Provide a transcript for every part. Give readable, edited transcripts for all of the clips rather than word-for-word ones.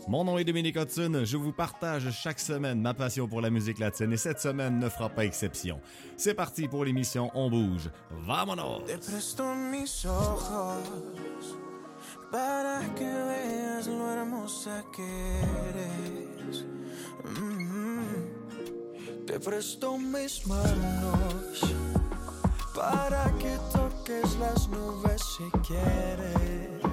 Mon nom est Dominique Hudson, je vous partage chaque semaine ma passion pour la musique latine et cette semaine ne fera pas exception. C'est parti pour l'émission On Bouge. Vámonos! Te presto mis ojos para que veas lo hermosa que eres. Te presto mis manos para que toques las nubes si quieres.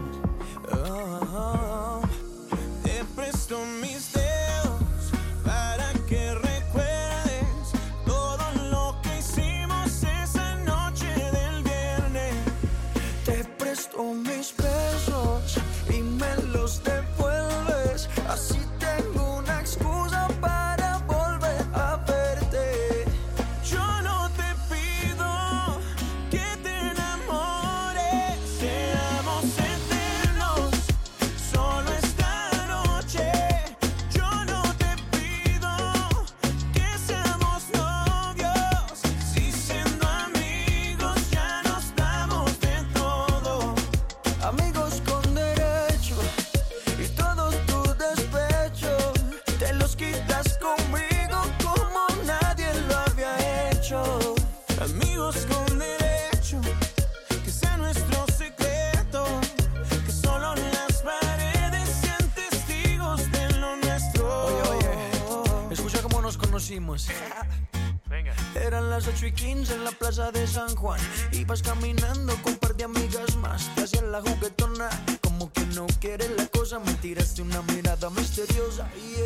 Te presto mis dedos para que recuerdes todo lo que hicimos esa noche del viernes. Te presto mis besos y me los devuelves. Así tengo una excusa para volver a verte. Yo no te pido que te enamores, seamos eternos, solo esta noche. Yo no te pido que seamos novios, si siendo amigos ya nos damos de todo. Amigos con derecho y todos tus despechos te los quitas conmigo como nadie lo había hecho. Amigos con derecho, que sea nuestro secreto, que solo las paredes sean testigos de lo nuestro. Oye, escucha cómo nos conocimos. Venga. Eran las 8:15 en la plaza de San Juan. Ibas caminando con un par de amigas más. Te hacían la juguetona, como que no quieres la cosa. Me tiraste una mirada misteriosa.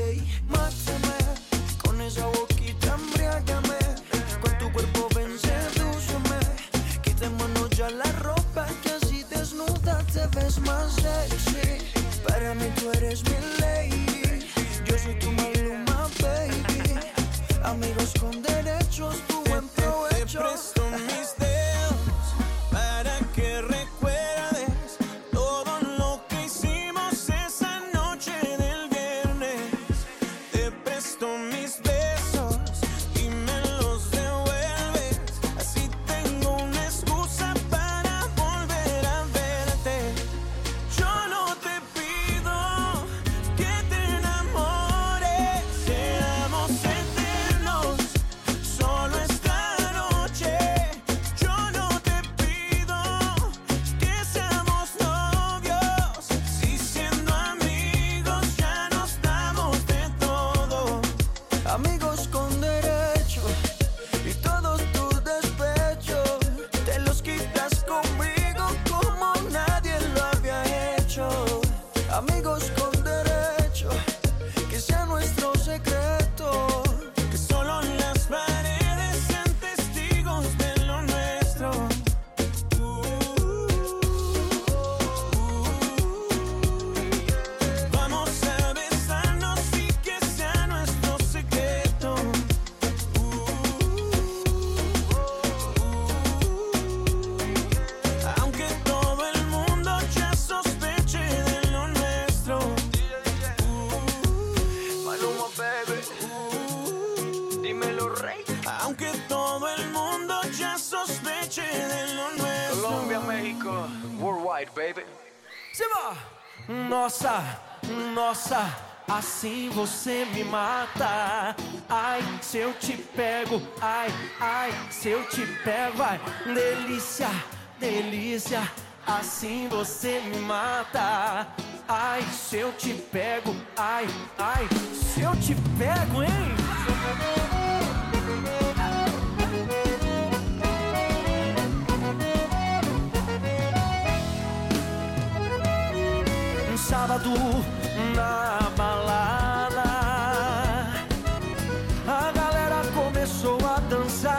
Mátame, con esa boquita embriágame. Con tu cuerpo ven, sedúceme. Quitémonos ya la ropa, que así desnuda te ves más sexy. Para mí tú eres mi lady, yo soy tu Maluma, baby. Amigos con derechos, tu buen provecho. Te presto mis dedos para que recuerdes todo lo que hicimos esa noche del viernes. Te presto mis besos y me los devuelves. Así tengo una excusa para volver a verte. Yo no te pido que te enamores, seamos eternos, solo esta noche. Yo no te pido que seamos novios, si siendo amigos ya nos damos de todo. Amigos con derecho y todos tus despechos te los quitas conmigo como nadie lo había hecho. Amigos con derecho, que sea nuestro secreto, que solo las paredes sean testigos de lo nuestro. Vamos a besarnos y que sea nuestro secreto. Aunque todo el mundo ya sospeche de lo nuestro. Maluma, baby. Dímelo, rey. Aunque todo el mundo ya sospeche de lo nuestro. Colombia, México, worldwide, baby. Se va. Nossa, nossa, assim você me mata. Ai, se eu te pego, ai, ai, se eu te pego, vai. Delícia, delícia, assim você me mata. Ai, se eu te pego, ai, ai, se eu te pego, hein? Sábado na balada, a galera começou a dançar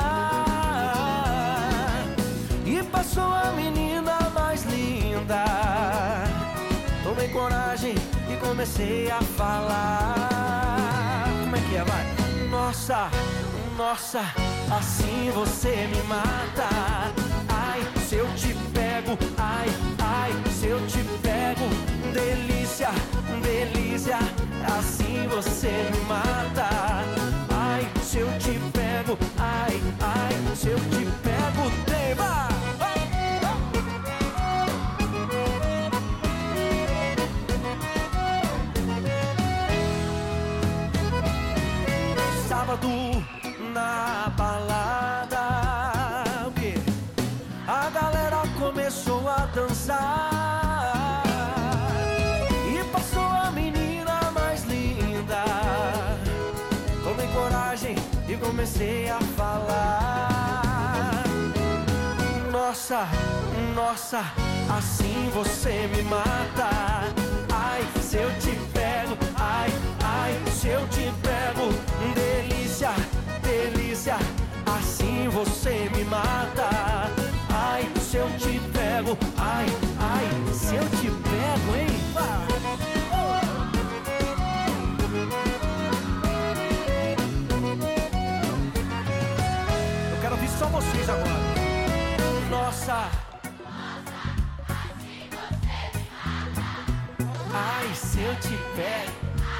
e passou a menina mais linda. Tomei coragem e comecei a falar. Como é que é, vai? Nossa, nossa, assim você me mata. Ai, se eu te pego, ai, ai, se eu te pego. Delícia, delícia, assim você me mata. Ai, se eu te pego, ai, ai, se eu te pego, tema. sábado na balada, o quê? A galera começou a dançar e passou a menina mais linda. Tomei coragem e comecei a falar. Nossa, nossa, assim você me mata. Ai, se eu te pego, ai, ai, se eu te pego. Delícia, delícia, assim você me mata. Ai, se eu te pego, ai, ai, se eu te pego, hein? Eu quero ouvir só vocês agora. Nossa, assim você me mata. ai, se eu te pego.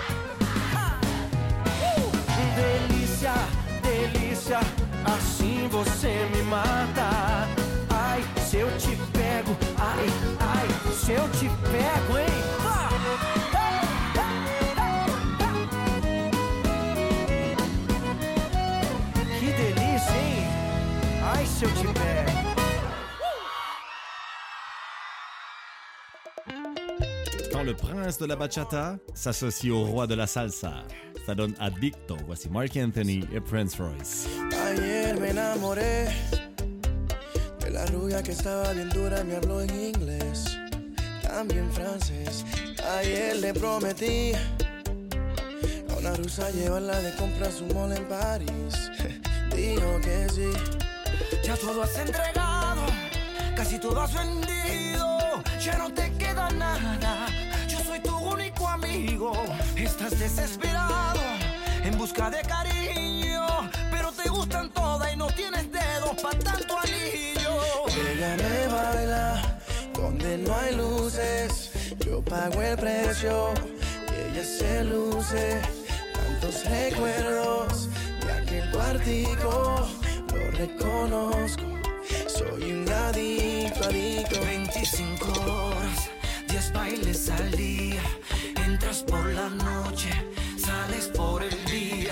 Delícia, delícia, assim você me mata. Ai, se eu te pego, ai, ai, se eu te pego, hein? Que delícia, hein? Ai, se eu te pego. Quand le prince de la bachata s'associe au roi de la salsa, ça donne Adicto. Voici Marc Anthony et Prince Royce. Ayer me enamoré de la rubia que estaba bien dura y me habló en inglés, también francés. Ayer le prometí a una rusa llevarla de compras un mall en París. Dijo que sí. Ya todo has entregado, casi todo has vendido. Ya no te queda nada, yo soy tu único amigo. Estás desesperado en busca de cariño, pero te gustan todas y no tienes dedos pa' tanto anillo. Ella me baila donde no hay luces, yo pago el precio y ella se luce. Tantos recuerdos de aquel cuartico, lo reconozco, soy un adicto, adicto. 25 horas, 10 bailes al día. Entras por la noche, sales por el día.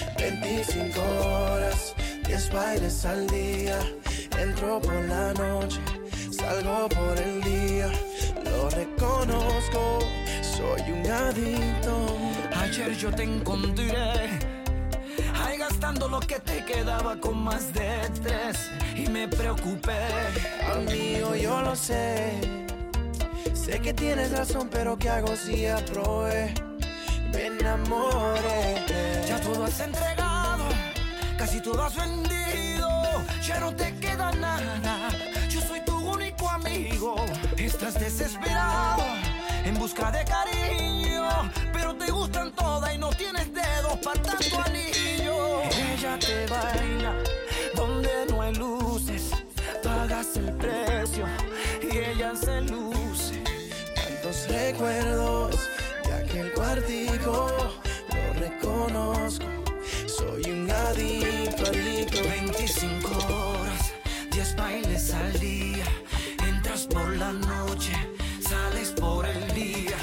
25 horas, 10 bailes al día. Entro por la noche, salgo por el día. Lo reconozco, soy un adicto. Ayer yo te encontré ahí gastando lo que te quedaba con más de 3 y me preocupé. Amigo, yo lo sé, sé que tienes razón, pero ¿qué hago si aprobé? Me enamoré. Ya todo has entregado, casi todo has vendido. Ya no te queda nada, yo soy tu único amigo. Estás desesperado en busca de cariño, pero te gustan todas y no tienes dedos para tanto anillo. Ella te baila donde no hay luces, pagas el precio y ella se luce. Tantos recuerdos de aquel cuartico, lo reconozco, soy un adicto, adicto. 25 horas, 10 bailes al día. Entras por la noche, sales por el día.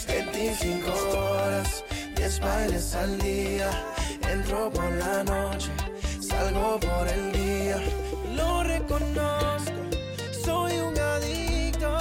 25 horas, 10 bailes al día. Entro por la noche, salgo por el día. Lo reconozco, soy un adicto.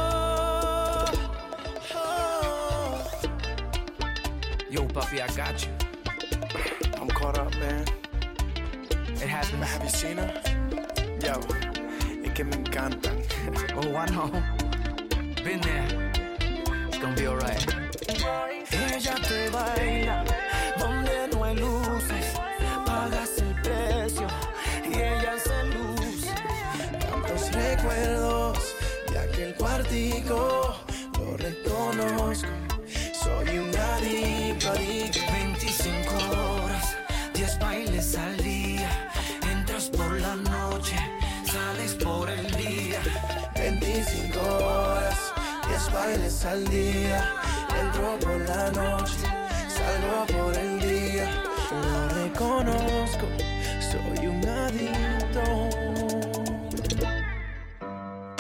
Oh. Yo, Puffy, I got you. I'm caught up, man. It happened. Have you seen her? Yo, es que me encantan. Oh, I know. Been there. It's gonna be alright. Ella te baila donde no hay luces, pagas el precio y ella se luce. Tantos recuerdos de aquel cuartico, lo reconozco, soy un adicto, adicto. 25 horas, 10 bailes al día. Entras por la noche, sales por el día. 25 horas, 10 bailes al día. Entro por la noche, salgo por el día. Lo reconozco, soy un adicto.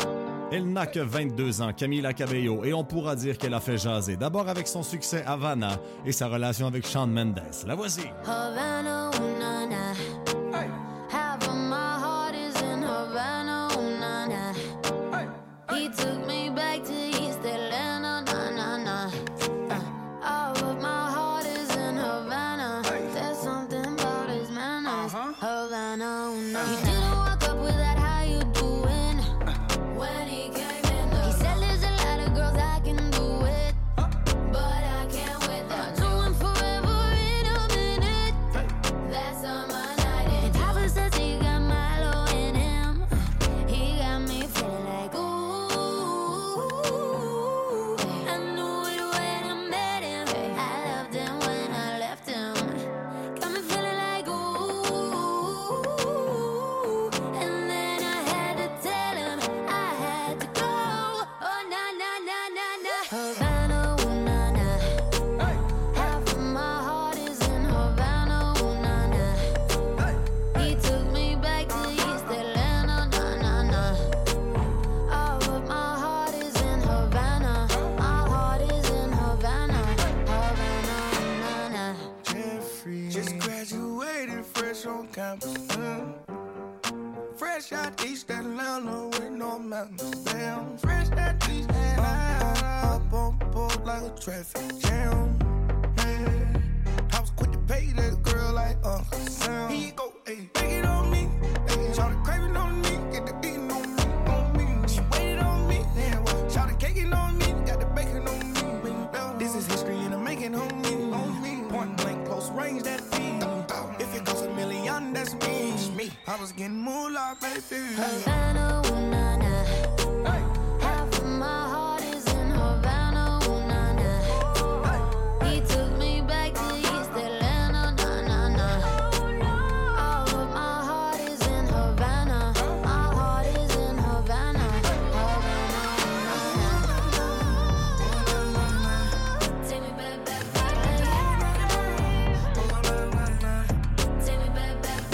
Elle n'a que 22 ans, Camila Cabello, et on pourra dire qu'elle a fait jaser. D'abord avec son succès Havana et sa relation avec Shawn Mendes. La voici. Havana, ooh, na, na. Hey. Half of my heart is in Havana, ooh, na, na. Hey. He took me back to East Atlanta, na, na, na. All of my heart is in Havana. Hey. There's something about his manners. Havana, ooh, na, na. He didn't walk up with that, how you doing? When he came in, he said there's a lot of girls I can do it, but I can't with them. Doing forever in a minute. That's on my night. And Papa says he got Milo in him. He got me feeling like ooh. I knew it when I met him. I loved him when I left him. Got me feeling like ooh. And then I had to tell him I had to go. Oh na na na na na. Havana, ooh na na. Half of my heart is in Havana, ooh na na. He took me back to East Atlanta, na na na. All of my heart is in Havana. My heart is in Havana, Havana, ooh na na. Jeffrey just graduated fresh on campus. Fresh out East Atlanta with no mountains. Damn, fresh out East Atlanta. Up on board like a traffic jam. Man, I was quick to pay that girl like Uncle Sam. Here you go, ayy, take it on me. Ayy, shout the craving on me, get the beating on me, on me. She waited on me, yeah, well, shout the caking on me, got the bacon on me. This is history and I'm making on me. Point blank, close range, that feed. If it goes $1 million, that's me. I was getting moolah, baby. Havana, ooh na na. Half of my heart is in Havana, ooh na na. He took me back to East Atlanta, na na na. All of my heart is in Havana. My heart is in Havana, Havana, ooh na na. Take me back, back, back. Take me back, back, back.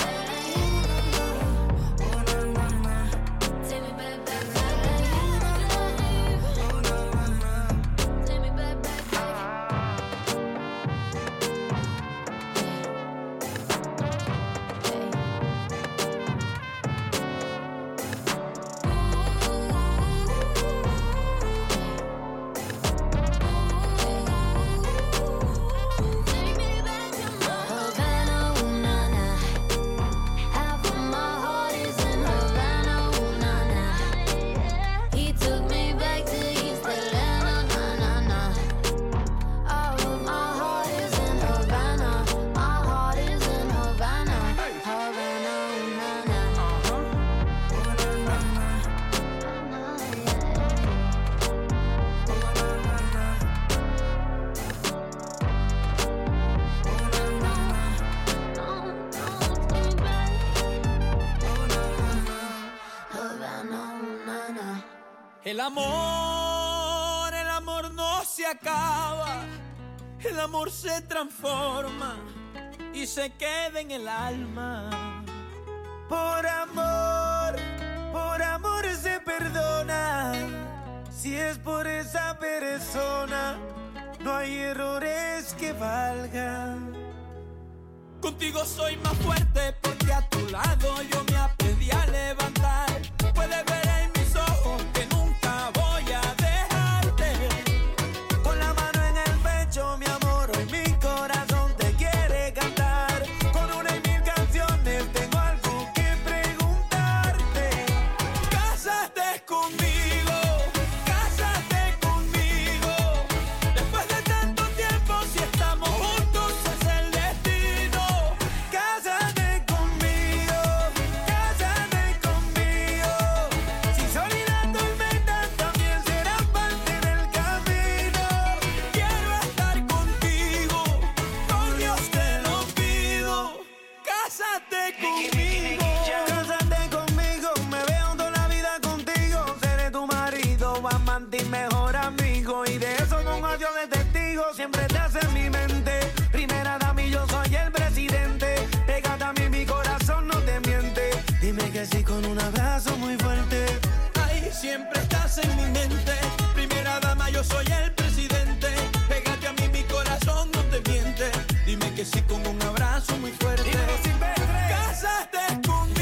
Take me back, back, back. Take me back, back, back. Havana, ooh na na. Half of my heart is in Havana, ooh na na. He took me back to East Atlanta, na na na. All of my heart is in Havana. My heart is in Havana, Havana, ooh na na. El amor no se acaba, el amor se transforma y se queda en el alma. Por amor se perdona, si es por esa persona, no hay errores que valgan. Contigo soy más fuerte porque a tu lado yo me aprendí a levantar. Puedes ver en mis ojos que nunca voy a dejarte. Con la mano en el pecho, mi amor, hoy mi corazón te quiere cantar. Con una y mil canciones tengo algo que preguntarte. Cásate conmigo, cásate conmigo. Después de tanto tiempo, si estamos juntos es el destino. Cásate conmigo, cásate conmigo. Si sol y la tormenta también serán parte del camino. Quiero estar contigo, por Dios te lo pido. Cásate conmigo. Cásate conmigo, me veo toda la vida contigo. Seré tu marido, amante y mejor amigo. Y de eso con adiós de testigo, siempre te hace en mi mente. Primera dama y yo soy el presidente. Pégate a mí, mi corazón no te miente. Dime que sí con un abrazo muy fuerte. Ay, siempre estás estás en mi mente. Primera dama, yo soy el presidente. Pégate a mí, mi corazón no te miente. Dime que sí con un abrazo muy fuerte. Cásate conmigo.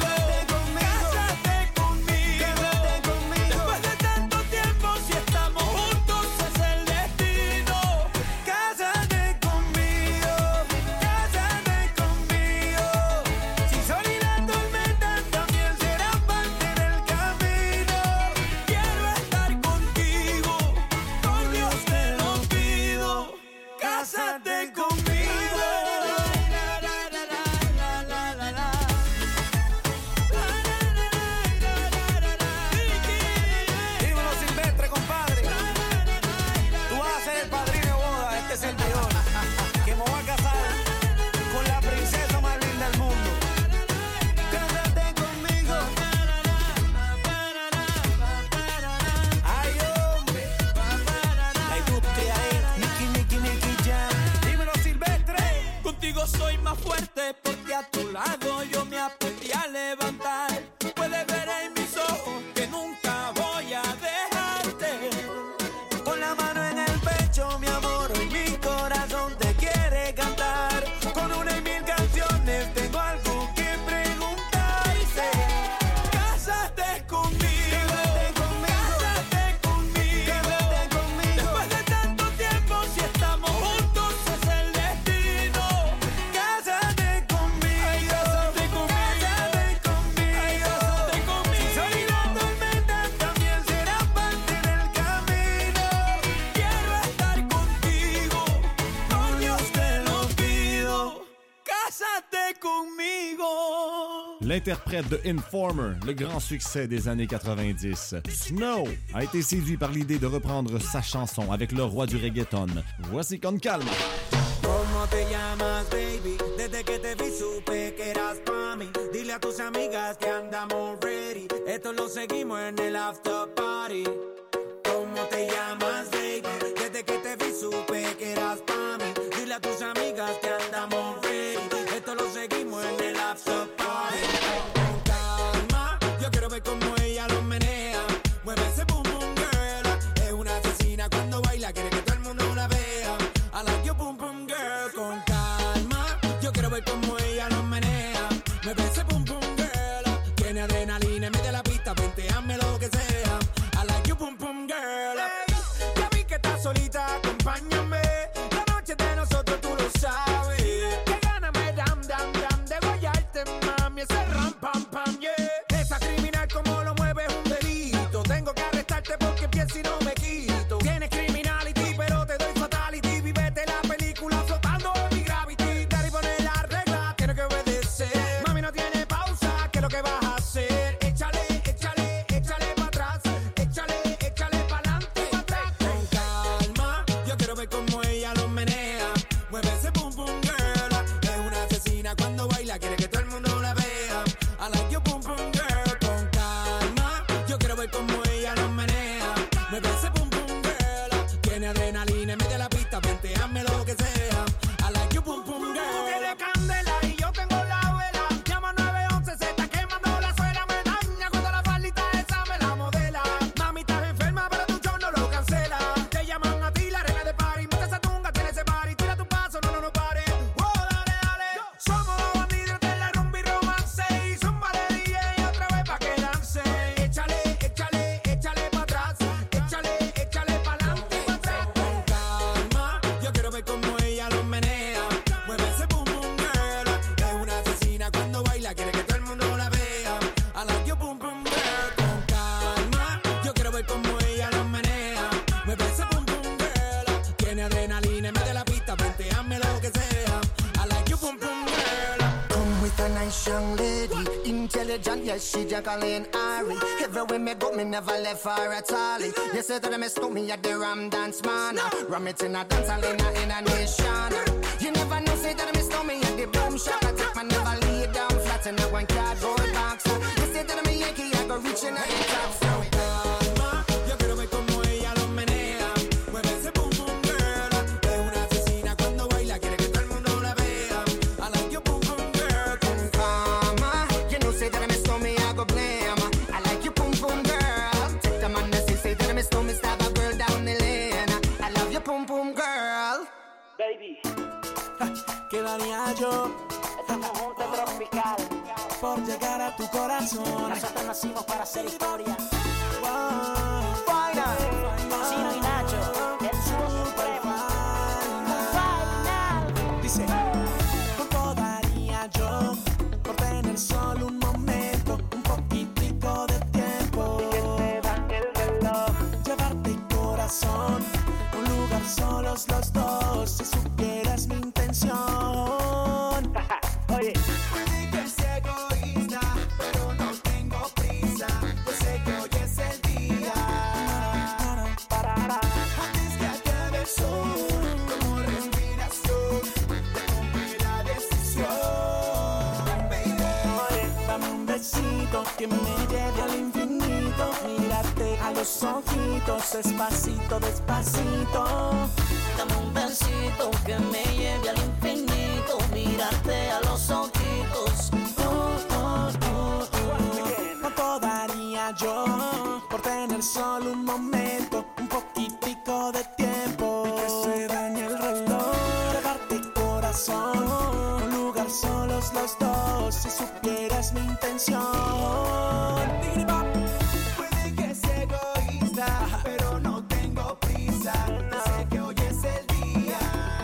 Soy más fuerte porque a tu lado yo me aprendí a levantar. Puedes ver en mis ojos que nunca voy a dejarte. Con la mano en el pecho, mi amor, hoy mi corazón te quiere cantar. Con una y mil canciones tengo algo que preguntarte. Cásate conmigo. Cásate conmigo. Después de tanto tiempo, si estamos juntos es el destino. Cásate conmigo. Si soy la tormenta, también serás parte del camino. Quiero estar contigo, con Dios te lo pido. Cásate conmigo. L'interprète de Informer, le grand succès des années 90, Snow, a été séduit par l'idée de reprendre sa chanson avec le roi du reggaeton. Voici Con Calma. ¿Cómo te llamas, baby? Desde que te vi supe que eras pa' mí. Dile a tus amigas que andamos ready. Esto lo seguimos en el after party. ¿Cómo te llamas, baby? Desde que te vi supe que eras pa' mí. Dile a tus amigas que andamos ready. Esto lo seguimos en el after party. Con calma, yo quiero ver cómo ella lo menea. Mueve ese boom boom girl. Es una asesina cuando baila, quiere que todo el mundo la vea. I like your boom boom girl. Con calma, yo quiero ver cómo ella lo menea. Mueve ese boom boom girl. Tiene adrenalina en medio de la pista, venteame lo que sea. I like your boom boom girl. Hey, ya vi que estás solita, acompáñame. La noche de nosotros tú lo sabes. Que gana me dam dam dam de guayarte, mami. Ese ram pam pam, yeah. Esa criminal como lo mueve es un delito. Tengo que arrestarte porque pienso y no me quito. Tienes criminality, pero te doy fatality. Vivete la película flotando en mi gravity. Daddy pone la regla, tiene que obedecer. Mami no tiene pausa, ¿qué es lo que vas a hacer? Échale, échale, échale pa' atrás. Échale, échale pa'lante, pa' atrás. Con calma, yo quiero ver cómo ella lo menea. Mueve ese boom boom girl. Es una asesina cuando baila, quiere que todo el mundo la vea. I like your boom boom girl. Con calma, yo quiero ver cómo ella lo menea. Mueve ese boom boom girl. Tiene adrenalina en medio de la pista, venteame lo que sea. I like your boom boom girl. Tú tienes candela y yo tengo la vela. Llama 911, se está quemando la suela. Me daña cuando la faldita esa me la modela. Mami, estás enferma, pero tu show no lo cancela. Te llaman a ti, la reina de party. Monta esa tunga, tiene ese party. Tira tu paso, no pare. Oh, dale, dale. Somos los bandidos de la rumba y romance. Y zúmbale DJ otra vez pa' que dance. Échale, échale, échale pa' atrás. Échale, échale pa'lante, pa' atrás. Con calma, yo quiero ver cómo ella lo menea. Mueve ese boom boom girl. Es una asesina cuando baila, quiere que todo el mundo la vea. I like your boom boom girl. Con calma, yo quiero ver cómo ella lo menea. Mueve ese boom boom girl. Tiene adrenalina en medio de la pista, venteame lo que sea. I like your boom boom girl. Come with a nice young lady, intelligent, yes, she Jacqueline Ari. Everywhere me go, me never left her at all. You say that I mistook me at the Ram Dance Man. Ram it in a dance hall in a nation. You never know, say that I mistook me at the Boom Shop. I take my never lay down flat in a one cardboard box. You say that I'm a Yankee, I go reaching out the top. So Calma, yo quiero ver cómo ella lo menea. Mueve ese boom boom girl. Es una asesina cuando baila, quiere que todo el mundo la vea. I like your boom boom girl. con calma, you know, say that I mistook me, I go blame. I like you, boom boom girl. Take the man, Baby, ¿qué daría yo? este conjunto tropical. Por llegar a tu corazón. Nosotros nacimos para hacer historia. Final. Chino y Nacho, el Dúo Supremo. Final. Dice, ¿cuánto daría yo por tener solo un momento, un poquitico de tiempo? Que te dan el reloj. Llevarte corazón, un lugar solos los dos, si supieras mi intención. Oye, Puede que sea egoísta, pero no tengo prisa. Yo sé que hoy es el día. Antes que acabe el sol, como respiración, te tomé la decisión. Baby, dame un besito que me lleve al infinito. Mírate a los ojitos, despacito, despacito. dame un besito que me lleve al infinito. Mirarte a los ojitos. ¿Cuánto daría yo por tener solo un momento, un poquitico de tiempo? Y que se dañe el reloj. Llevarte corazón, un lugar solos los dos, si supieras mi intención. Puede que sea egoísta, pero no tengo prisa. Sé que hoy es el día.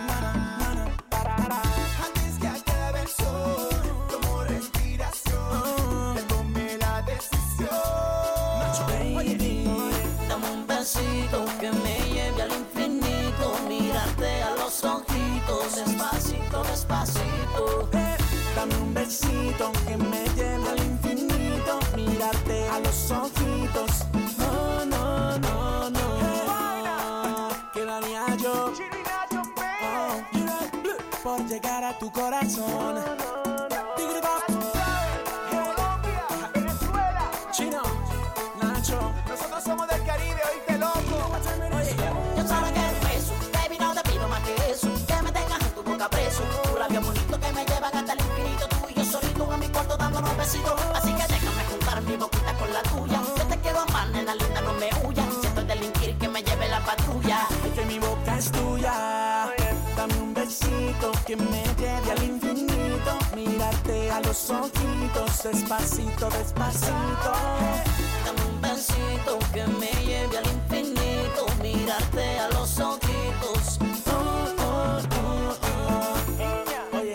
Antes que acabe el sol, como respiración, te tomé la decisión. Baby, Dame un besito que me lleve al infinito. Mirarte a los ojitos. Despacito, despacito. dame un besito que me lleve al infinito. Mirarte a los ojitos. No, no, no, no. ¿Qué daría yo? Por llegar a tu corazón. Chino, Nacho, nosotros somos del Caribe, oíste loco. Oye, Yo solo quiero un beso, baby, no te pido más que eso. Que me tengas en tu boca preso. Tu labio bonito que me llevan hasta el infinito. Tú y yo solito en mi cuarto dándonos besitos. Así que déjame juntar mi boquita con la tuya. Yo te quiero amar, nena linda, no me huyas. Si estoy delinquir, que me lleve la patrulla. es que mi boca es tuya. Dame un besito que me lleve al infinito. Mirarte a los ojitos, despacito, despacito. Dame un besito que me lleve al infinito. Mirarte a los ojitos. Oye,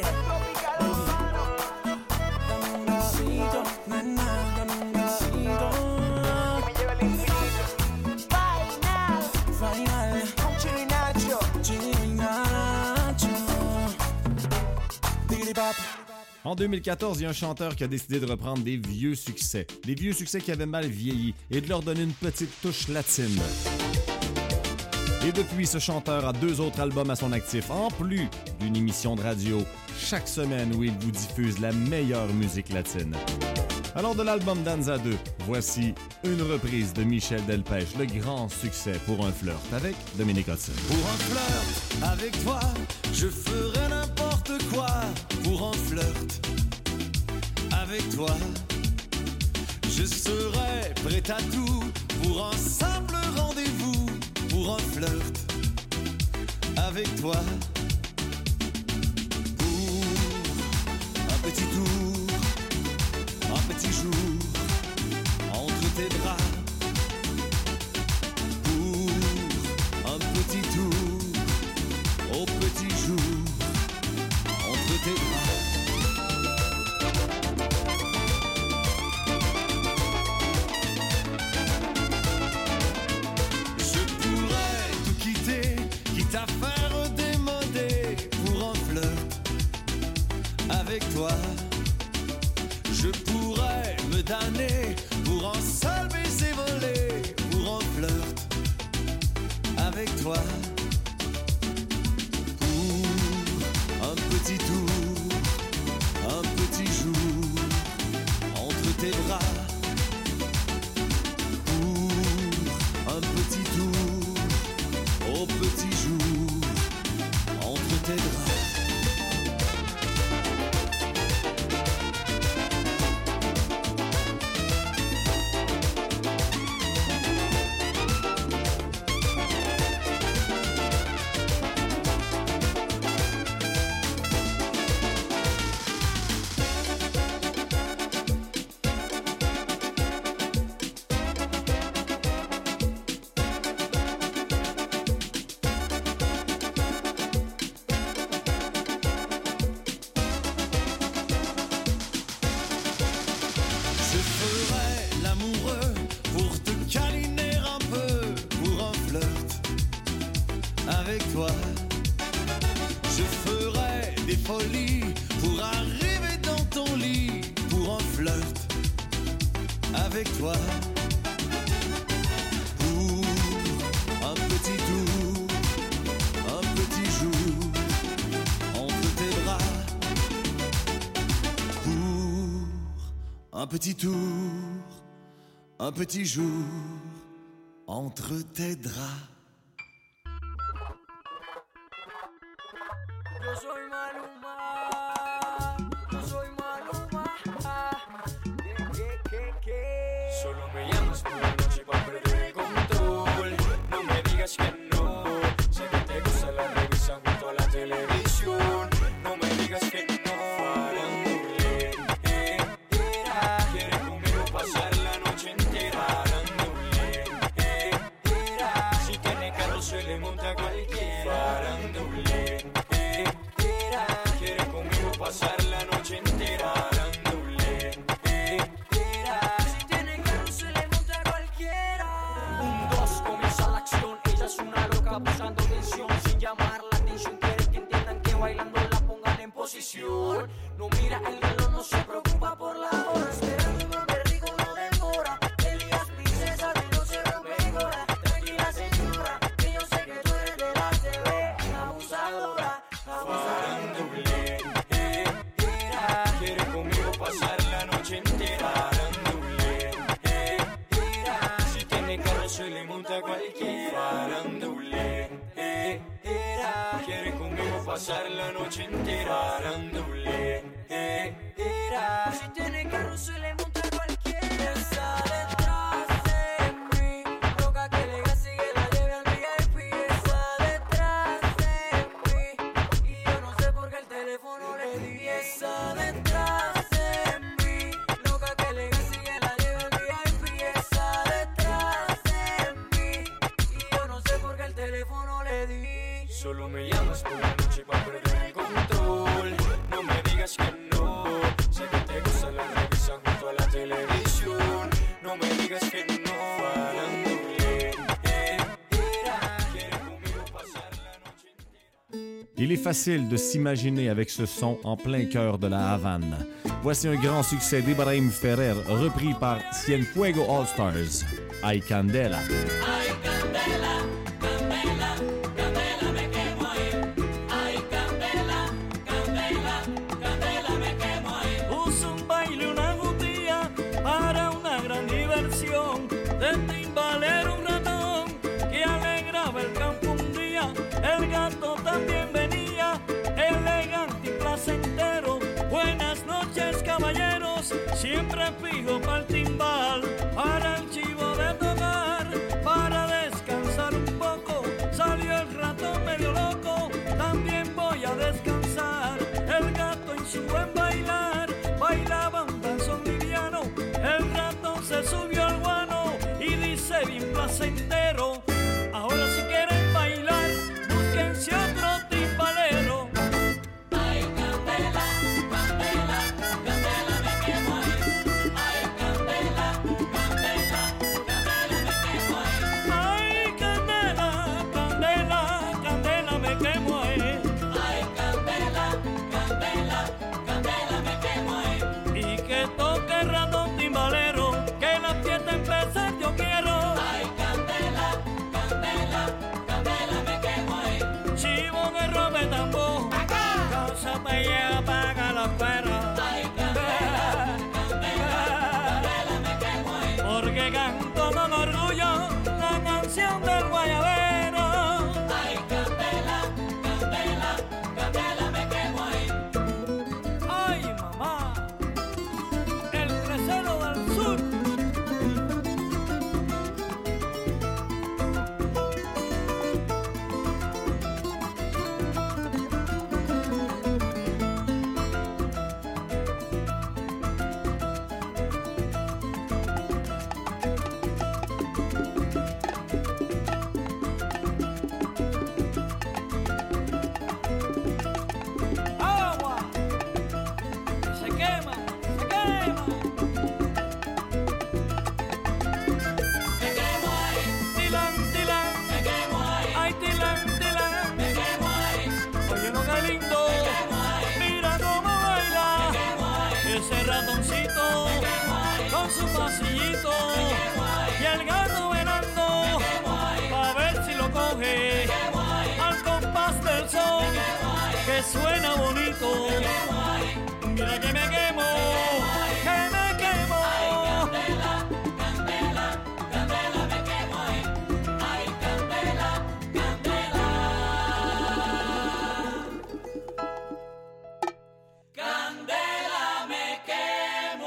dame un besito, nena, dame un besito. Me lleve al infinito. Final. Final, Chino y Nacho. Chino y Nacho. Diggity Bop. En 2014, il y a un chanteur qui a décidé de reprendre des vieux succès qui avaient mal vieilli, et de leur donner une petite touche latine. Et depuis, ce chanteur a 2 autres albums à son actif, en plus d'une émission de radio chaque semaine où il vous diffuse la meilleure musique latine. Alors de l'album Danza 2, voici une reprise de Michel Delpech, le grand succès Pour un flirt avec Dominique Hudson. Pour un flirt avec toi, je ferai n'importe quoi. Pour un flirt avec toi, je serai prêt à tout. Pour un simple rendez-vous, pour un flirt avec toi. Pour un petit tour, un petit jour entre tes bras. Pour un petit tour, au petit jour entre tes bras. Je pourrais tout quitter, quitte à faire démoder pour un flirt avec toi. Je pourrais me damner pour un seul baiser volé, pour un flirt avec toi. Pour un petit tour, un petit jour entre tes bras. Pour un petit tour, au petit jour entre tes bras. folie pour arriver dans ton lit pour un flirt avec toi. Pour un petit tour, un petit jour entre tes bras. Pour un petit tour, un petit jour entre tes draps. Yo soy Maluma, yo soy Maluma. Solo me llamas por la noche para perder el control. No me digas que no, sé que te gusta la revista junto a la televisión. No me digas que no. Quiere conmigo pasar la noche entera. Si tiene carro se le monta a cualquiera. Quiere conmigo pasar la noche entera. Si tiene carro se le monta a cualquiera. 1, 2, comienza la acción. Ella es una loca buscando tensión. Sin llamar la atención quiere que entiendan que bailando la pongan en posición. No mira el reloj, no se preocupa por la hora. Esperando volver rico no demora. Elías princesa de no se rompe hora. Tranquila señora, que yo sé que tú eres de la TV. Abusadora, abusadora. Quiere conmigo pasar la noche entera. Si tiene carro se le monta a cualquiera. Quiere conmigo pasar la noche entera. Si tiene carro se le monta a cualquiera. Está detrás de mí, loca que le gase y que la lleve al VIP. Está detrás de mí y yo no sé por qué el teléfono le di. Está detrás de mí, loca que le gase y que la lleve al VIP. Está detrás de mí y yo no sé por qué el teléfono le di. Solo me llamas por la noche para perder el control. No me digas que no, sé que te gusta la revista junto a la televisión. No me digas que no. Quiere conmigo pasar la noche entera. Il est facile de s'imaginer avec ce son en plein cœur de la Havane. Voici un grand succès d'Ibrahim Ferrer, repris par Cienfuegos All Stars, Ay Candela. Ay candela, candela, candela me quemo ahí. Ay candela, candela, candela me quemo ahí. Puso un baile, una jutía para una gran diversión. De timbalero un ratón que alegraba el campo un día. El gato también venía, elegante y placentero. Buenas noches caballeros, siempre fijo para el timbal, para el chivo de tocar, para descansar un poco. Salió el ratón medio loco, también voy a descansar. El gato en su buen bailar, bailaba un danzón liviano. El ratón se subió al guano y dice bien placentero: ahora si quieren bailar, búsquense otro timbalero. Ay candela, candela, candela me quemo ahí. Ay candela. suena bonito. Mira que me quemo, que me quemo. Ay, candela, candela, candela, me quemo ahí. Ay, candela, candela. Candela, me quemo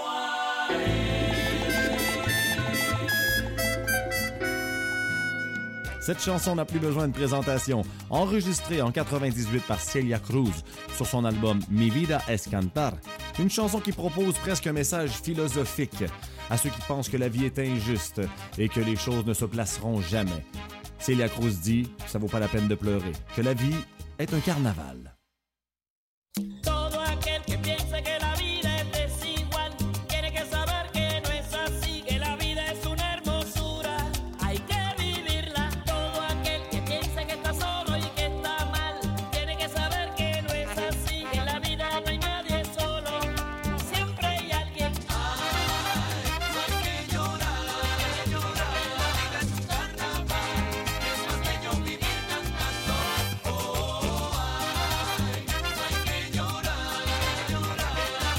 Cette chanson n'a plus besoin de présentation. Enregistrée en 98 par Celia Cruz sur son album Mi Vida es Cantar, une chanson qui propose presque un message philosophique à ceux qui pensent que la vie est injuste et que les choses ne se placeront jamais. Celia Cruz dit « ça vaut pas la peine de pleurer », que la vie est un carnaval. Todo aquel que piensa que la vida es desigual tiene que saber que no es así, que la vida es una hermosura, hay que vivirla. Todo aquel que piensa que está solo y que está mal tiene que saber que no es así, que en la vida no hay nadie solo, siempre hay alguien. Ay, no hay que llorar, la vida es un carnaval, es más bello vivir cantando. Oh, ay, no hay que llorar,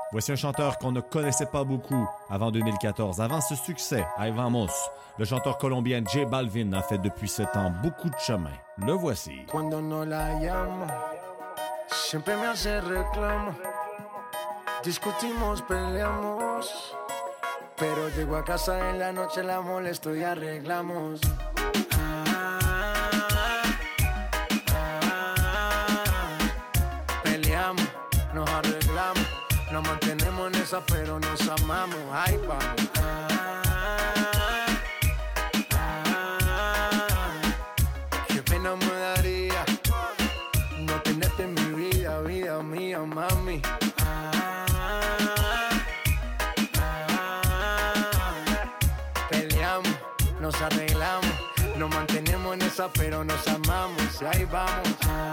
Voici un chanteur qu'on ne connaissait pas beaucoup avant 2014. Avant ce succès, Ahí Vamos, le chanteur colombien J Balvin a fait depuis ce temps beaucoup de chemin. Le voici. Cuando no la llamo, siempre me hace reclamo. Discutimos, peleamos, pero llego a casa en la noche, la molesto y arreglamos. Peleamos, nos arreglamos, nos mantenemos en esa, pero nos amamos. Ay, vamos. Qué pena me daría no tenerte en mi vida, vida mía, mami. Peleamos, nos arreglamos, nos mantenemos en esa, pero nos amamos. Y ahí vamos.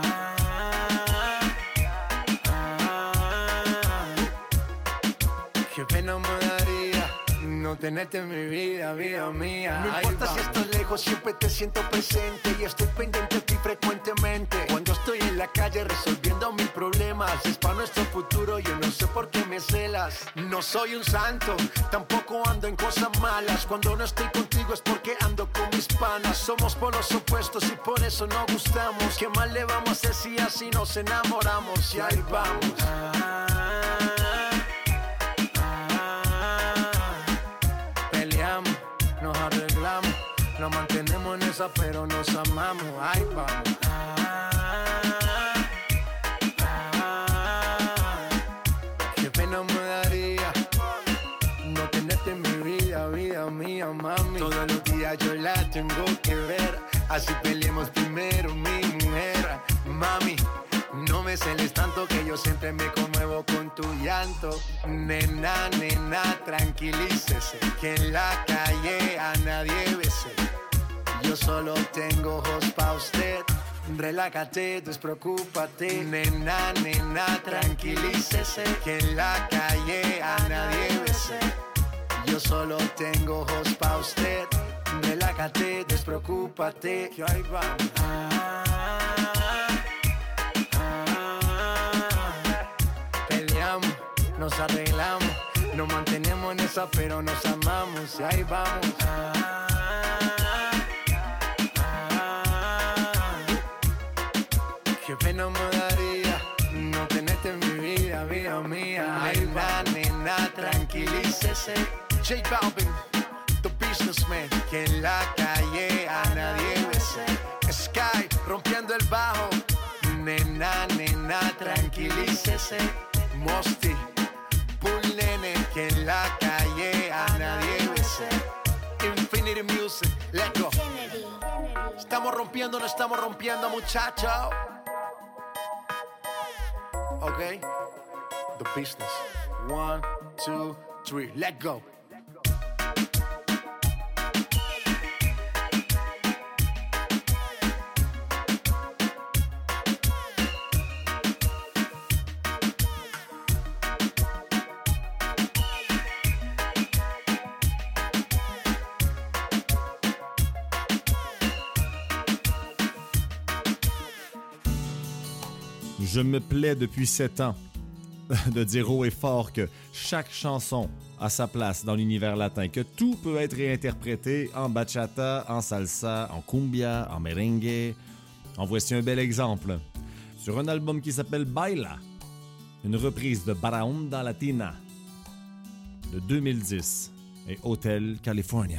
Qué pena me daría no tenerte en mi vida, vida mía. No importa si estás lejos, siempre te siento presente y estoy pendiente de ti frecuentemente. Cuando estoy en la calle resolviendo mis problemas, es para nuestro futuro, yo no sé por qué me celas. No soy un santo, tampoco ando en cosas malas. Cuando no estoy contigo es porque ando con mis panas. Somos polos opuestos y por eso nos gustamos. ¿Qué más le vamos a hacer si así nos enamoramos? Y ahí vamos. Nos arreglamos, nos mantenemos en esa, pero nos amamos. Ay, vamos. Qué pena me daría no tenerte en mi vida, vida mía, mami. Todos los días yo la tengo que ver, así peleemos primero, mi mujer. Mami, no me celes tanto que yo siempre me conmuevo con tu llanto. Nena, nena, tranquilícese, que en la calle a nadie bese. Yo solo tengo ojos pa' usted. Relájate, despreocúpate. Nena, nena, tranquilícese, que en la calle a nadie bese. Yo solo tengo ojos pa' usted. Relájate, despreocúpate. Que ahí vamos. Nos arreglamos, nos mantenemos en esa, pero nos amamos. Y ahí vamos. Qué pena me daría no tenerte en mi vida, vida mía. Nena, nena, tranquilícese. J Balvin, the businessman, que en la calle a nadie bese. Sky, rompiendo el bajo. Nena, nena, tranquilícese. Mosty, Bull Nene, que en la calle a nadie bese. Infinity Music, let's go. Estamos rompiendo, no estamos rompiendo, muchachos. Ok, the business. 1, 2, 3, let's go. Je me plais depuis 7 ans de dire haut et fort que chaque chanson a sa place dans l'univers latin, que tout peut être réinterprété en bachata, en salsa, en cumbia, en merengue. En voici un bel exemple. Sur un album qui s'appelle Baila, une reprise de Baraonda Latina de 2010 et Hotel California.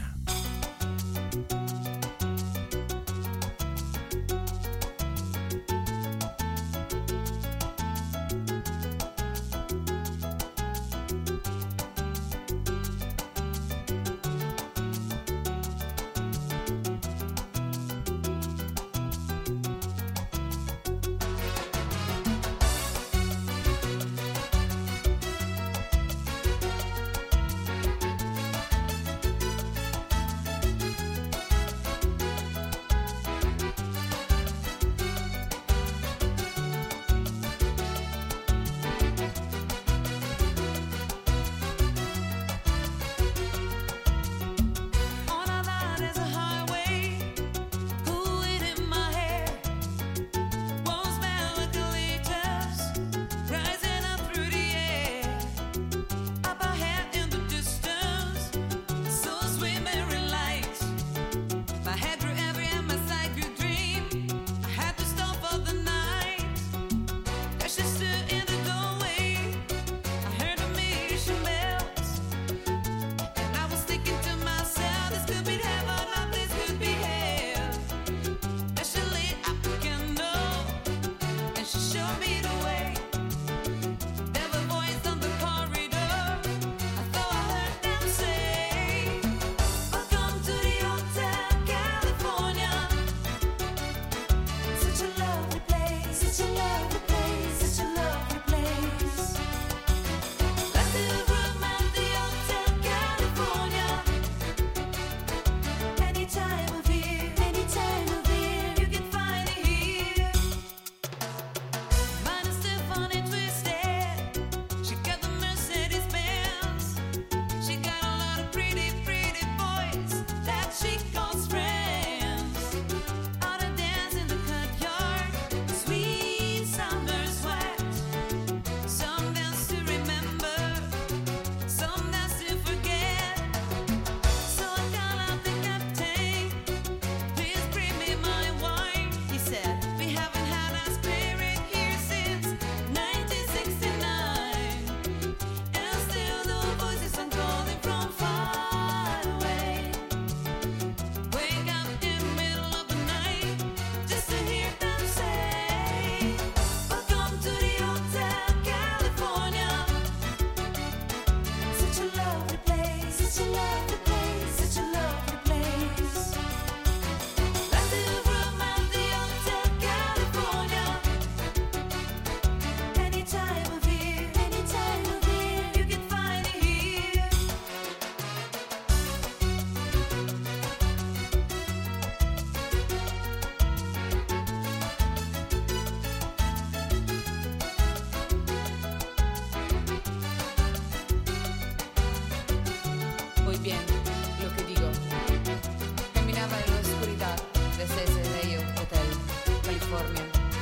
bien lo que digo. Caminaba en la oscuridad desde ese bello hotel, California.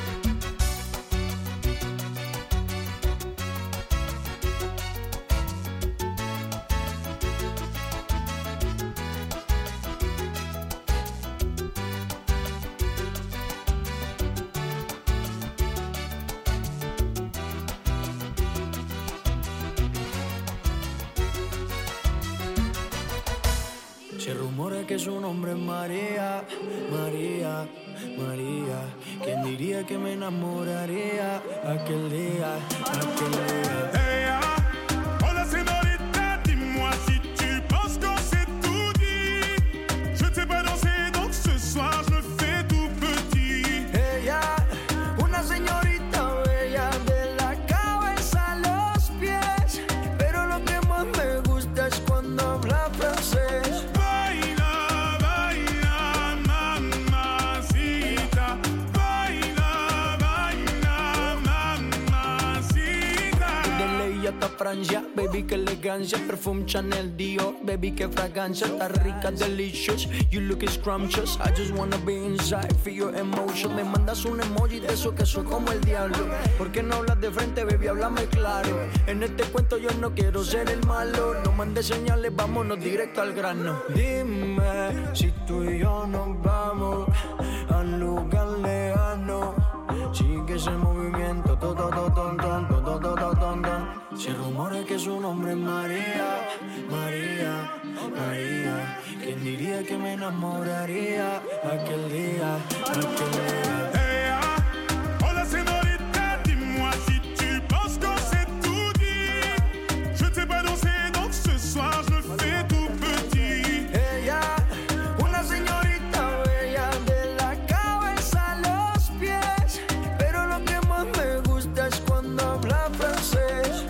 Se rumora que su nombre es María, María, María. ¿Quién diría que me enamoraría aquel día, aquel día? Hey, hola señorita, dis-moi si tu penses qu'on s'est tout dit. Je ne sais pas danser, donc ce soir je me fais tout petit. Ella, una señorita bella de la cabeza a los pies, pero lo que más me gusta es cuando habla francés. Hasta Francia, baby, que elegancia, perfume Chanel, Dior, baby, que fragancia, está rica, delicious, you look scrumptious, I just wanna be inside, feel your emotion, me mandas un emoji de eso que soy como el diablo, ¿por qué no hablas de frente, baby, háblame claro, en este cuento yo no quiero ser el malo, no mandes señales, vámonos directo al grano, dime si tú y yo nos vamos a un lugar lejano, sigue ese movimiento, se rumora que su nombre es María, María, María. ¿Quién diría que me enamoraría aquel día, aquel día? Hey, hola señorita, dis-moi si tu penses qu'on s'est tout dit. Je ne sais pas danser, donc ce soir je me fais tout petit. Ella, una señorita bella de la cabeza a los pies, pero lo que más me gusta es cuando habla francés.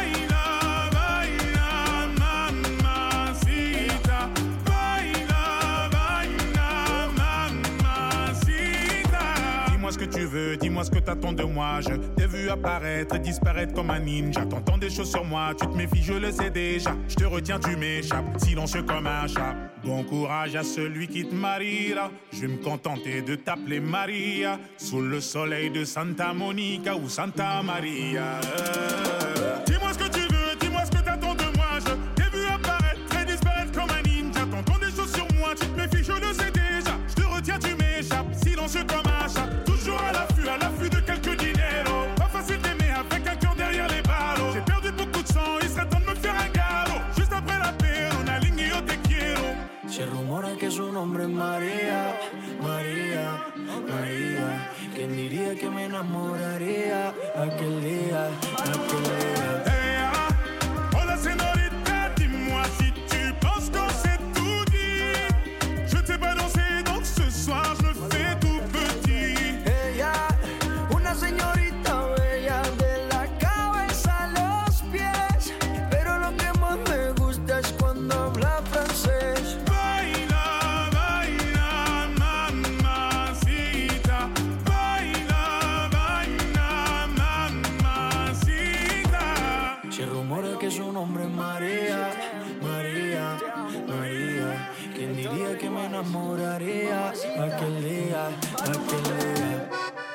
Dis-moi ce que tu veux, dis-moi ce que t'attends de moi. Je t'ai vu apparaître et disparaître comme un ninja. T'entends des choses sur moi, tu te méfies, je le sais déjà. Je te retiens, tu m'échappes, silencieux comme un chat. Bon courage à celui qui te mariera. Je vais me contenter de t'appeler Maria. Sous le soleil de Santa Monica ou Santa Maria. Dis-moi ce que tu veux, dis-moi ce que t'attends de moi. Je t'ai vu apparaître et disparaître comme un ninja. T'entends des choses sur moi, tu te méfies, je le sais déjà. Je te retiens, tu m'échappes, silencieux comme un chat. Toujours à l'affût de quelques dinero. Pas facile d'aimer avec un cœur derrière les barreaux. J'ai perdu beaucoup de sang, il serait temps de me faire un galop. Juste après la paix, on a ligné yo te quiero. Se rumora que su nombre es María, María, María. ¿Quién diría que me enamoraría aquel día, aquel día? Hey, hola señorita, dis-moi si tu penses qu'on s'est tout dit. Je ne sais pas danser, donc ce soir je me fais tout petit. Ella, una señorita bella de la cabeza a los pies, pero lo que más me gusta es cuando habla francés. Baila, baila, mamacita. Baila, baila, mamacita. Se rumora que su nombre es María, María, María. ¿Quién diría que me enamoraría aquel día, aquel día?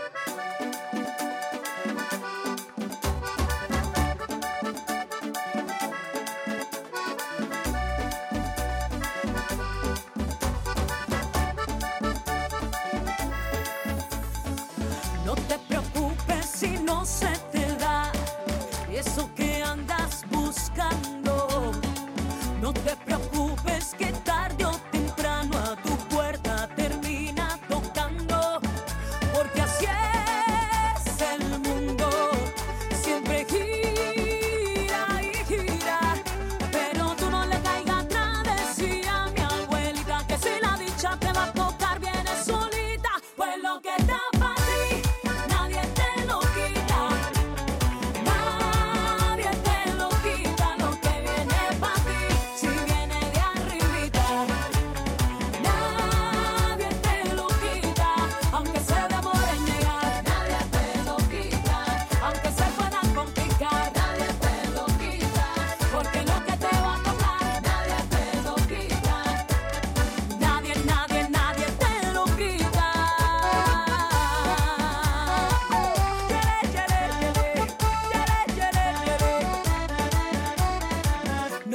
No te preocupes si no se te da eso que andas buscando. No te preocupes que tarde o temprano a tu puerta termina tocando.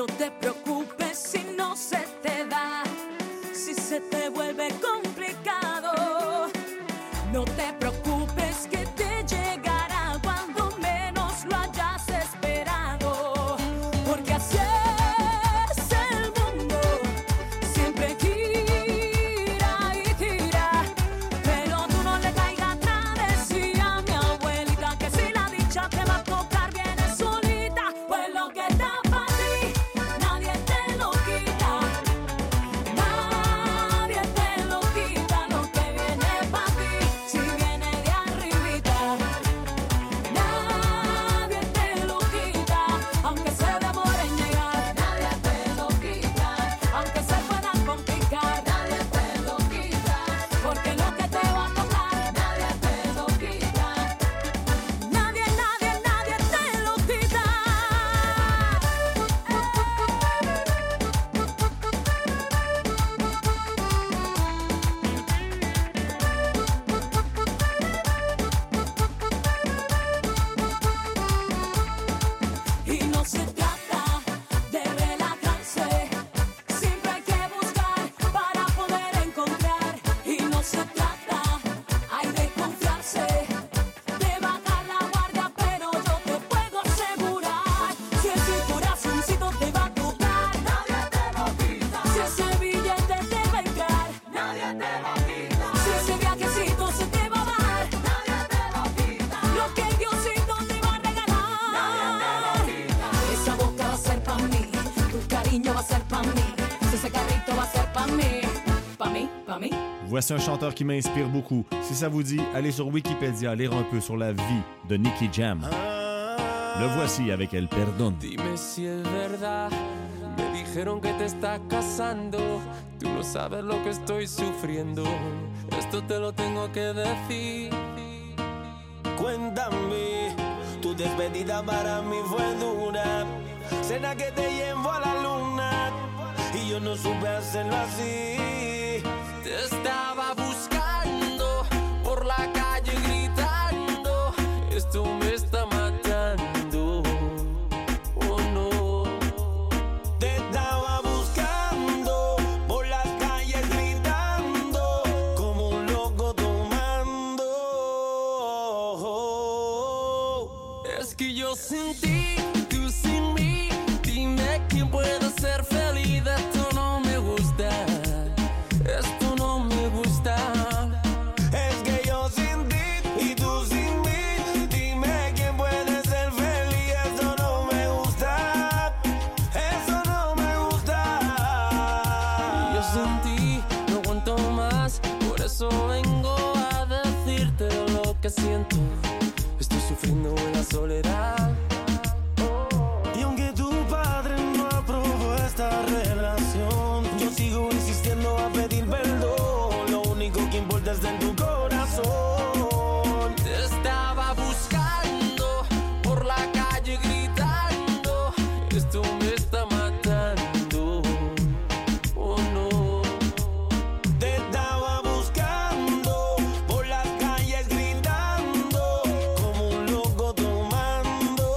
No te preocupes si no se te da, si se te vuelve complicado. No te preocupes que te llegará cuando menos lo hayas esperado. Porque así es el mundo, siempre gira y gira. Pero tú no le caigas atrás, decía mi abuelita, que si la dicha te va a tocar viene solita. Pues lo que está para ti, nadie te lo quita. Nadie te lo quita, lo que viene para ti, si viene de arribita. Nadie te lo quita, aunque se demore en llegar. Nadie te lo quita, aunque se pueda complicar. Nadie te lo quita, porque lo que te va a tocar, nadie te lo quita. Nadie, nadie, nadie te lo quita. Y no se trata de relajarse, siempre hay que buscar para poder encontrar. Y no se trata, hay de confiarse, de bajar la guardia, pero yo te puedo asegurar, si ese corazoncito te va a tocar, nadie te lo quita. Si ese billete te va a entrar, nadie te lo quita. Si ese viajecito se te va a dar, nadie te lo quita. Lo que Diosito te va a regalar, nadie te lo quita. Esa boca va a ser pa' mí, tu cariño va a ser pa' mí, ese carrito va a ser pa' mí, pa' mí, pa' mí. Voici un chanteur qui m'inspire beaucoup. Si ça vous dit, allez sur Wikipédia lire un peu sur la vie de Nicky Jam. Le voici avec El Perdón. Dime si es verdad, me dijeron que te estás casando. Tú no sabes lo que estoy sufriendo, esto te lo tengo que decir. Cuéntame, tu despedida para mí fue dura. Cena que te llevo a la luna y yo no supe hacerlo así. Te estaba buscando por la calle gritando, esto me está matando, oh no. Te estaba buscando por las calles gritando como un loco tomando. Es que yo sin ti, tú sin mí, dime quién puede ser feliz, esto no me gusta, esto no me gusta. Es que yo sin ti y tú sin mí, dime quién puede ser feliz. Eso no me gusta, eso no me gusta. Yo sin ti no aguanto más, por eso vengo a decirte lo que siento. Estoy sufriendo en la soledad. Y aunque tu padre no aprobó esta relación, yo sigo insistiendo a pedir perdón. Lo único que importa es en tu corazón. Te estaba buscando por la calle gritando, esto me está matando, oh no. Te estaba buscando por las calles gritando como un loco tomando.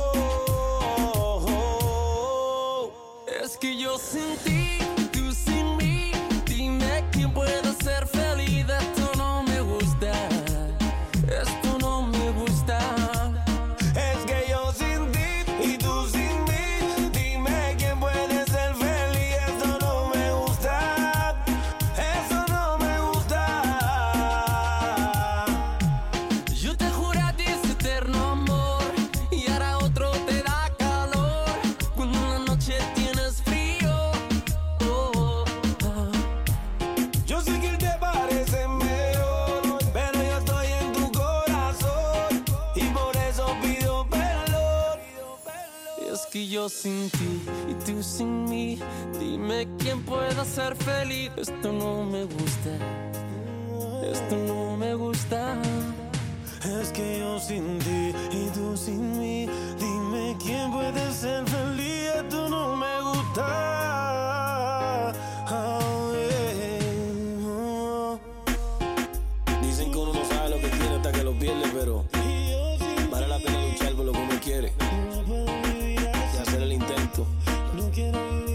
Es que yo sin ti, tú sin mí, dime quién puede ser feliz, esto no me gusta, esto no me gusta. Es que yo sin ti y tú sin mí, dime quién puede ser feliz. Eso no me gusta, eso no me gusta. Yo te juré a ti ese eterno amor y ahora otro te da calor cuando en la noche tienes frío. Oh, oh. Yo sé que él te parece mejor, pero yo estoy en tu corazón y por eso pido perdón. Es que yo sin ti y tú sin mí, dime quién pueda ser feliz. Esto no me gusta, esto no me gusta. Es que yo sin ti y tú sin mí, dime quién puede ser feliz. Esto no me gusta. Oh, yeah. Dicen que uno no sabe lo que tiene hasta que lo pierde, pero vale la pena luchar por lo que uno quiere y hacer el intento. No quiero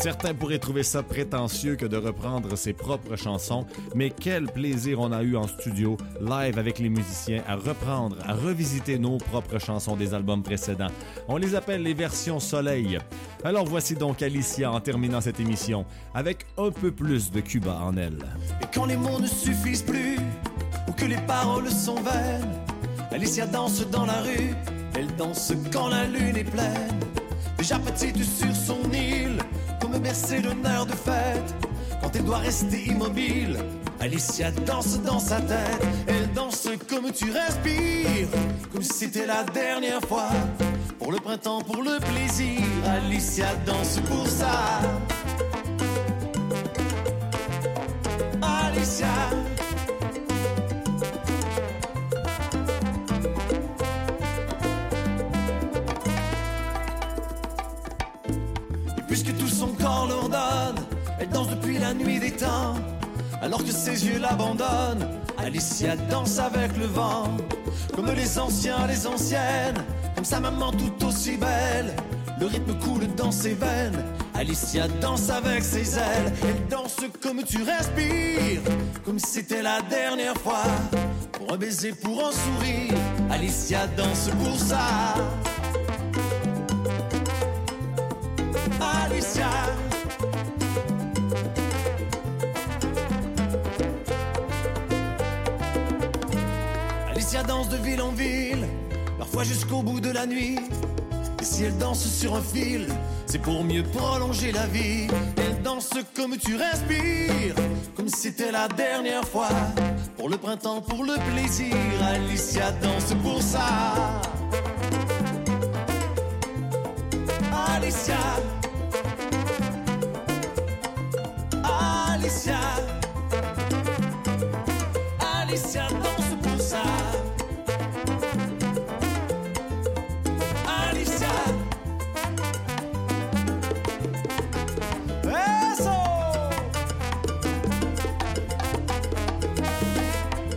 Certains pourraient trouver ça prétentieux que de reprendre ses propres chansons, mais quel plaisir on a eu en studio, live avec les musiciens, à reprendre, à revisiter nos propres chansons des albums précédents. On les appelle les versions soleil. Alors voici donc Alicia en terminant cette émission, avec un peu plus de Cuba en elle. Et quand les mots ne suffisent plus, ou que les paroles sont vaines, Alicia danse dans la rue, elle danse quand la lune est pleine. Déjà petite sur son île, comme bercée d'honneur de fête. Quand elle doit rester immobile, Alicia danse dans sa tête. Elle danse comme tu respires, comme si c'était la dernière fois. Pour le printemps, pour le plaisir, Alicia danse pour ça. Alicia. Puisque tout son corps l'ordonne, elle danse depuis la nuit des temps. Alors que ses yeux l'abandonnent, Alicia danse avec le vent. Comme les anciens, les anciennes, comme sa maman tout aussi belle. Le rythme coule dans ses veines, Alicia danse avec ses ailes. Elle danse comme tu respires, comme si c'était la dernière fois. Pour un baiser, pour un sourire, Alicia danse pour ça. Alicia. Alicia danse de ville en ville, parfois jusqu'au bout de la nuit. Et si elle danse sur un fil, c'est pour mieux prolonger la vie. Elle danse comme tu respires, comme si c'était la dernière fois. Pour le printemps, pour le plaisir, Alicia danse pour ça. Alicia. Alicia, Alicia danse pour ça. Alicia. Eso.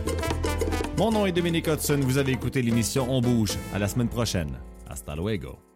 Mon nom est Dominique Hudson, vous avez écouté l'émission On Bouge. À la semaine prochaine. Hasta luego.